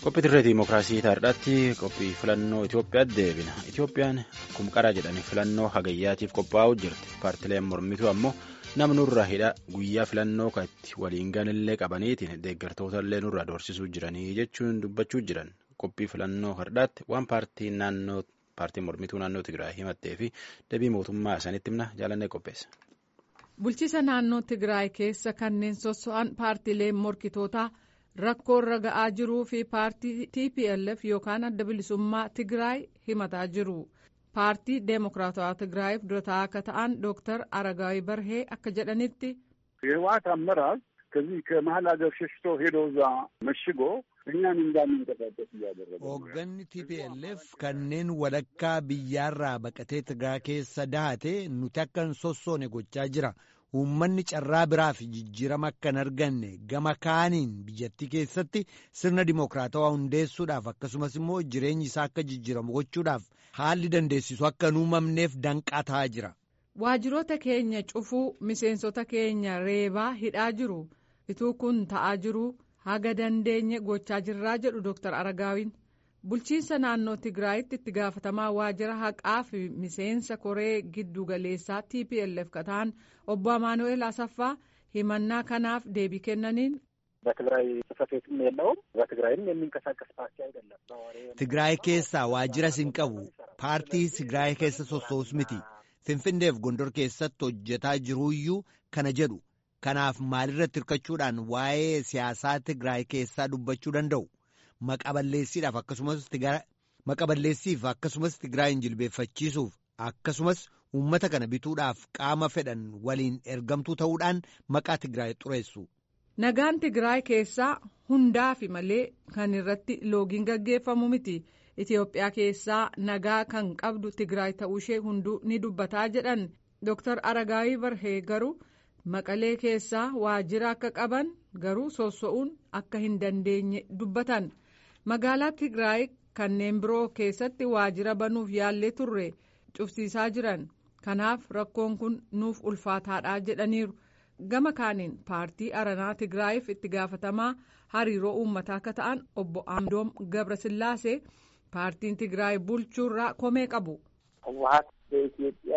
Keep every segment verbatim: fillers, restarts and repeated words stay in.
Qophii dirree Dimookiraasii taa'eedhaatti qophii filannoo Itoophiyaatti deebina. Itoophiyaan akkuma qaraa jedhanii filannoo hagayyaatiif qophaa'uu jirti. Paartileen mormituu ammoo nama nurra hidha guyyaa filannoo katti waliin ganillee qabaniitiin deeggartoota illee nurra doorsisuu jiranii jechuun dubbachuu jiran. Qophii filannoo har'aatti waan paartiin naannoo paartiin mormituu naannoo Tigraay himattee fi deebii mootummaa isaaniitti himna jaalannee qopheessa. Bulchiisa naannoo Tigraay keessa kanneen sosso'an paartileen morkitootaa rakkoo irra ga'aa jiruu fi paartii T P L F yookaan adda bilisummaa Tigraay himataa jiru. Paartii Deemokiraatawaa Tigraayiif durataa akka ta'an Dooktar Aragaawii Barhee akka jedhanitti የህወሓት አመራር ከዚህ ከመሀል ሀገር ሸሽቶ ሄዶ እዛ መሽጎ እኛን እንዳንንቀሳቀስ እያደረገ ነው። Hoogganni T P L F kanneen walakkaa biyyaarraa baqatee Tigraay keessa dahate nuti akka hin sossoone gochaa jira. Uummanni carraa biraa fi jijjiirama akka hin arganne gama kaaniin biyyattii keessatti sirna dimookiraatawaa hundeessuudhaaf akkasumas immoo jireenyi isaa akka jijjiiramu gochuudhaaf haalli dandeessisu akka hin uumamneef danqaa ta'aa jira. Waajjiroota keenya cufuu miseensota keenya reebaa hidhaa jiru. Ituu kun ta'aa jiru haga dandeenye gochaa jirraa jedhu Dooktar Aragaawiin. Bulchiinsa naannoo Tigraayitti itti gaafatamaa waajjira haqaa fi miseensa koree giddu galeessaa T P L F kataan obbo Amaanu'eel Asaffaa himannaa kanaaf deebii kennaniin. በትግራይ ጽሕፈት ቤትም የለውም በትግራይም የሚንቀሳቀስ ፓርቲ አይደለም። Tigraay keessaa waajjira hin qabu paartii Tigraay keessa sossoos miti. Finfinneef Gondor keessatti hojjetaa jiruuyyuu kana jedhu. Kanaaf maalirratti hirkachuudhaan waa'ee siyaasaa Tigraay keessaa dubbachuu danda'u. Maqaballeessiidhaaf akkasumas maqaballeessiif akkasumas Tigraayin jilbeeffachiisuuf akkasumas uummata kana bituudhaaf qaama fedhan waliin ergamtuu ta'uudhaan maqaa Tigraay xureessu. Nagaan Tigraay keessaa hundaafi malee kan irratti loogiin gaggeeffamu miti. Itoophiyaa keessaa nagaa kan qabdu Tigraay ta'uu ishee hunduu ni dubbataa jedhan Dooktar Aragaawii Barhee garuu Maqalee keessaa waajjira akka qaban garuu sosso'uun akka hin dandeenye dubbatan. Magaalaa Tigraay kanneen biroo keessatti waajjira banuuf yaallee turre cufsiisaa jiran. Kanaaf rakkoon kun nuuf ulfaataadha jedhaniiru. Gama kaaniin paartii Aranaa Tigraayiif itti gaafatamaa hariiroo uummataa akka ta'an obbo Amdoom Gabrasillaasee paartiin Tigraay bulchuurraa komee qabu. ህወሓት በኢትዮጵያ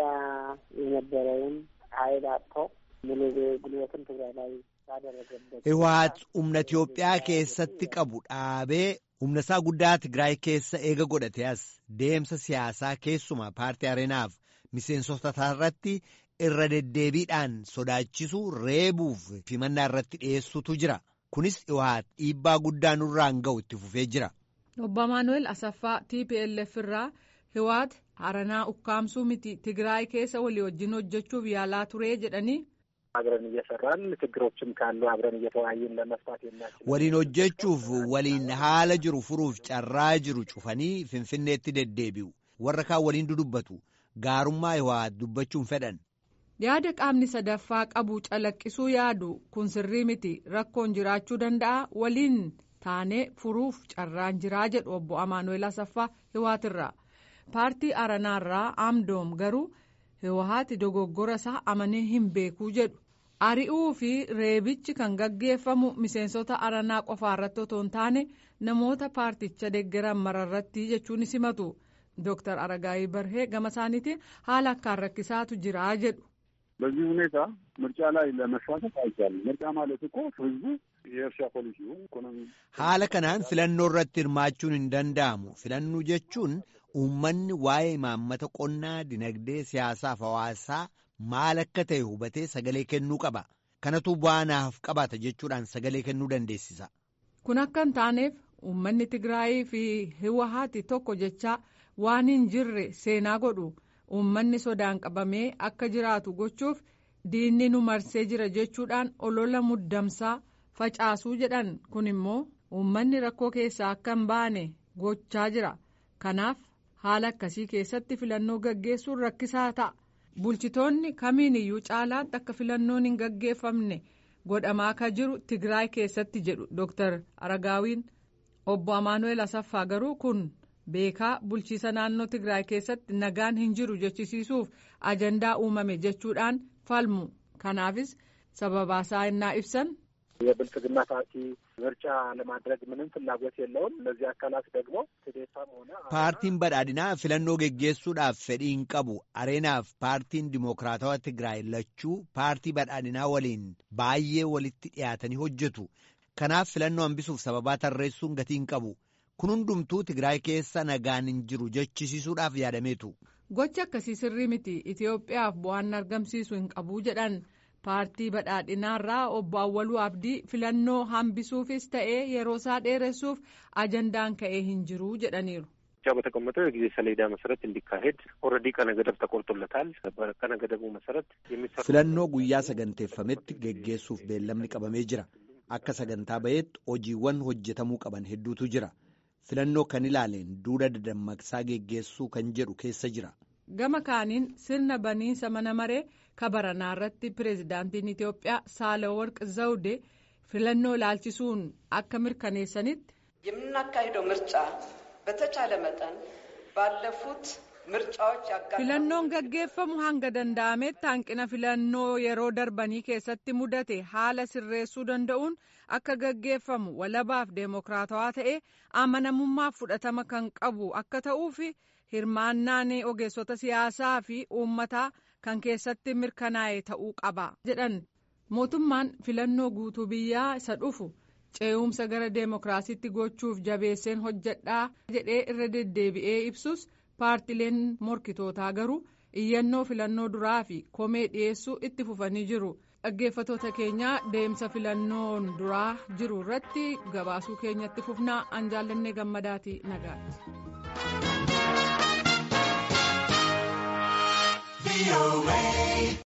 የነበረውን ኃይል አጥቶ ሙሉ ጉልበትን ትግራይ ላይ ያደረገበት Hiwaat humna Itoophiyaa keessatti qabu dhaabee humna isaa guddaa Tigraay keessa eega godhatee as deemsa siyaasaa keessumaa paartii Areenaaf miseensota irratti irra deddeebiidhaan sodaachisuu reebuuf himannaa irratti dhiyeessutu jira. Kunis Hiwaat dhiibbaa guddaa nurraan ga'u itti fufee jira. Obbo Amaanu'eel Asaffaa T P L F irraa Hiwaat Aranaa ukkaamsuu miti Tigraay keessa walii wajjin hojjechuuf yaalaa turee jedhanii. አብረን እየሰራን ችግሮችም ካሉ አብረን እየተወያየን ለመፍታት የሚያስችል waliin hojjechuuf waliin haala jiru furuuf carraa jiru cufanii Finfinneetti deddeebi'u. Warra kaan waliin dudubbatu gaarummaa Hiwaat dubbachuun fedhan. Yaada qaamni sadaffaa qabu calaqqisuu yaadu kun sirrii miti rakkoon jiraachuu danda'a waliin taanee furuuf carraan jiraa jedhu obbo Amaanu'eel Asaffaa Hiwaatirraa. Paartii Aranaarraa Amdoom garuu Hiwaat dogoggora isaa amanee hin beekuu jedhu. Ari'uu fi reebichi kan gaggeeffamu miseensota Aranaa qofaarratti otoo hin taane namoota paarticha deeggaran mararratti jechuun simatu. Dooktar Aragaawii Barhee gama isaaniitiin haala akkaan rakkisaatu jira jedhu. በዚህ ሁኔታ ምርጫ ላይ ለመሳተፍ አይቻልም። ምርጫ ማለት እኮ ህዝቡ የእርሻ ፖሊሲውን ኢኮኖሚ Haala kanaan filannoo irratti hirmaachuun hin danda'amu. Filannoo jechuun uummanni waa'ee imaammata qonnaa, dinagdee, siyaasaaf hawaasaa maal akka ta'e hubatee sagalee kennuu qaba. Kanatu bu'aa naaf qabaata jechuudhaan sagalee kennuu dandeessisa. Kun akka hin taaneef uummanni Tigraayii fi Hiwaat tokko jechaa waan hin jirre seenaa godhu. Uummanni sodaan qabamee akka jiraatu gochuuf diinni nu marsee jira jechuudhaan olola muddamsaa facaasuu jedhan. Kun immoo uummanni rakkoo keessaa akka hin baane gochaa jira. Kanaaf haala akkasii keessatti filannoo gaggeessuun rakkisaa ta'a. Bulchitoonni kamiin iyyuu caalaatti akka filannoon hin gaggeeffamne godhamaa akka jiru Tigraay keessatti jedhu Dooktar Aragaawiin. Obbo Amaanu'eel Asaffaa garuu kun beekaa bulchiisa naannoo Tigraay keessatti nagaan hin jiru jechisiisuuf ajandaa uumame jechuudhaan falmu. Kanaafis sababaasaa innaa ibsan. የብልጽግና ፓርቲ ምርጫ ለማድረግ ምንም ፍላጎት የለውም። እነዚህ አካላት ደግሞ ትዴታም ሆነ ፓርቲን በዳድና filannoo geggeessuudhaaf fedhii hin qabu. Areenaaf paartiin dimokiraatawaa Tigraay lachuu paartii badhaadhinaa waliin baay'ee walitti dhiyaatanii hojjetu. Kanaaf filannoo hambisuuf sababaa tarreessuun gatii hin qabu. Kun hundumtuu Tigraay keessa nagaan hin jiru jechisiisuudhaaf yaadameetu. Gocha akkasii sirrii miti. Itoophiyaaf bu'aan argamsiisu hin qabu jedhan. Paartii badhaadhinaarraa obbo Awwaluu Abdii filannoo hambisuufis ta'ee yeroo isaa dheeressuuf ajandaan ka'ee hin jiru jedhaniiru. በተቀመጠው የጊዜ ሰሌዳ መሰረት እንዲካሄድ ኦልሬዲ ቀነ ገደብ ተቆርጦለታል። በቀነ ገደቡ መሰረት የሚሰሩ filannoo guyyaa saganteeffametti geggeessuuf beellamni qabamee jira. Akka sagantaa ba'eetti hojiiwwan hojjetamuu qaban hedduutu jira. Filannoo kan ilaaleen duula dadammaqsaa geggeessuu kan jedhu keessa jira. Gama kaaniin sirna baniinsa mana maree kabaranaa irratti pireezidaantiin Itoophiyaa Saalaworq Zawudee filannoo ilaalchisuun akka mirkaneessanitti የምናካሂደው ምርጫ በተቻለ መጠን ባለፉት ምርጫዎች ያጋጠሙ filannoon gaggeeffamu hanga danda'ametti hanqina filannoo yeroo darbanii keessatti mudate haala sirreessuu danda'uun akka gaggeeffamu walabaaf deemokiraatawaa ta'ee amanamummaaf fudhatama kan qabu akka ta'uufi hirmaannaan ogeessota siyaasaa fi uummataa kan keessatti mirkanaa'e ta'uu qaba jedhan. Mootummaan filannoo guutuu biyyaa isa dhufu ce'umsa gara deemokiraasiitti gochuuf jabeesseen hojjedhaa jedhee irra deddeebi'ee ibsus paartileen morkitootaa garuu iyyannoo filannoo duraa fi komee dhiyeessuu itti fufanii jiru. Dhaggeeffattoota keenyaa deemsa filannoon duraa jiru irratti gabaasuu keenyatti fufnaa. Anjaallannee Gammadaati nagaatti.